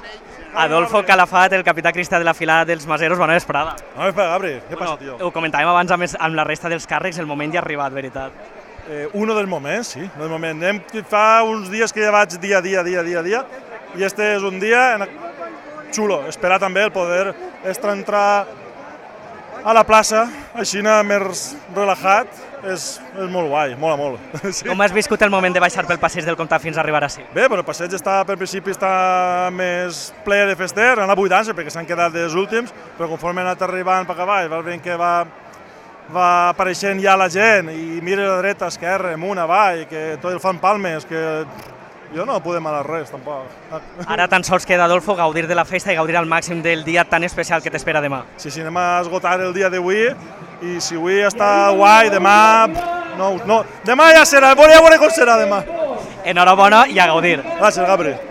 Adolfo Calafat, el capità cristà de la filada dels Maseros, bona vesprada. Bona vesprada, Gabri. Què passa, tio? Ho comentàvem abans amb la resta dels càrrecs, el moment ja ha arribat, veritat. Uno dels moments, sí. Del moment. Fa uns dies que ja vaig dia a dia, i este és un dia xulo. Esperar també el poder entrar a la plaça, així més relaxat, és molt guai, molt. Sí. Com has viscut el moment de baixar pel passeig del Comtat fins a arribar ací? Bé, però el passeig per principi està més ple de fester, han buidant-se perquè s'han quedat dels últims, però conforme han anat arribant per avall, vas veient que va apareixent ja la gent i mira a la dreta, esquerra, amunt, avall, que tot el fan palmes, que jo no puc demanar res, tampoc. Ara tan sols queda, Adolfo, gaudir de la festa i gaudir al màxim del dia tan especial que t'espera demà. Sí, anem a esgotar el dia d'avui i si avui està guai, demà... No, demà ja serà, ja veuré com serà demà. Enhorabona i a gaudir. Gràcies, Gabri.